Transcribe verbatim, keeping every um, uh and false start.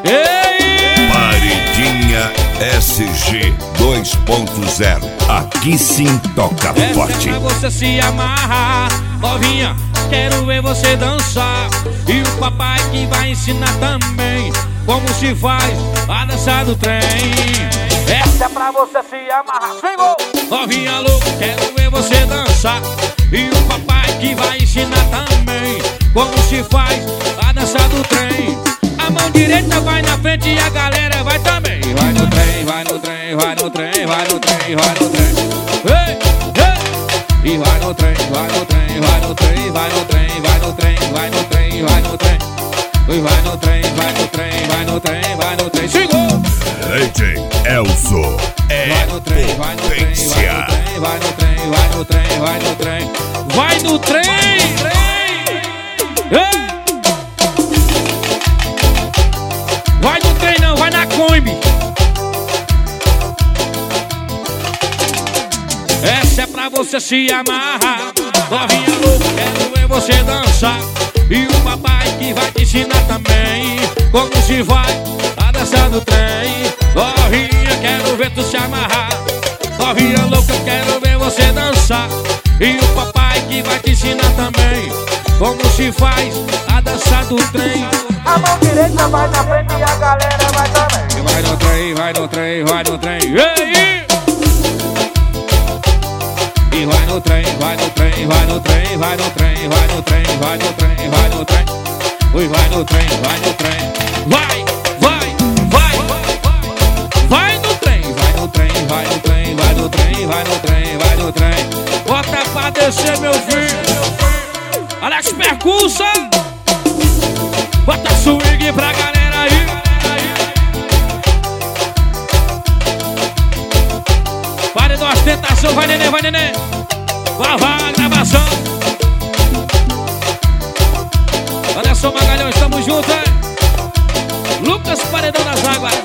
Ei! Paredinha S G dois ponto zero. Aqui sim toca forte. Essa é pra você se amarrar, novinha, quero ver você dançar. E o papai que vai ensinar também como se faz a dança do trem. Essa é pra você se amarrar, Senhor. Novinha louca, quero ver você dançar. E o papai que vai ensinar também como se faz a dança do trem. A mão direita vai na frente e a galera vai também. Vai no trem, vai no trem, vai no trem, vai no trem, vai no trem. Ei, ei. E vai no trem, vai no trem, vai no trem, vai no trem, vai no trem, vai no trem, vai no trem. E vai no trem, vai no trem, vai no trem, vai no trem. Chegou! D J Elzo é vai no trem, vai no trem, potência. vai no trem, vai no trem, vai no trem, vai no trem, ei! Vai no trem não, vai na Kombi. Essa é pra você se amarrar, novinha louca, quero ver você dançar. E o papai que vai te ensinar também como se vai a dança do trem. Novinha, quero ver tu se amarrar, novinha louca, quero ver você dançar. E o papai que vai te ensinar também como se faz a dança do trem. A mão direita vai na frente e a galera vai também. Vai no trem, vai no trem, vai no trem. Ei! E vai no trem, vai no trem, vai no trem, vai no trem, vai no trem, vai no trem, vai no trem. Ui, vai no trem, vai no trem. Vai, vai, vai. Vai no trem, vai no trem, vai no trem, vai no trem, vai no trem, vai no trem. Bota pra descer, meu filho. Alex Percussa. Bota swing pra galera aí. Vai de ostentação, vai neném, vai neném. Vai, vai, gravação. Olha só, Magalhães, estamos juntos, hein? Lucas Paredão das Águas.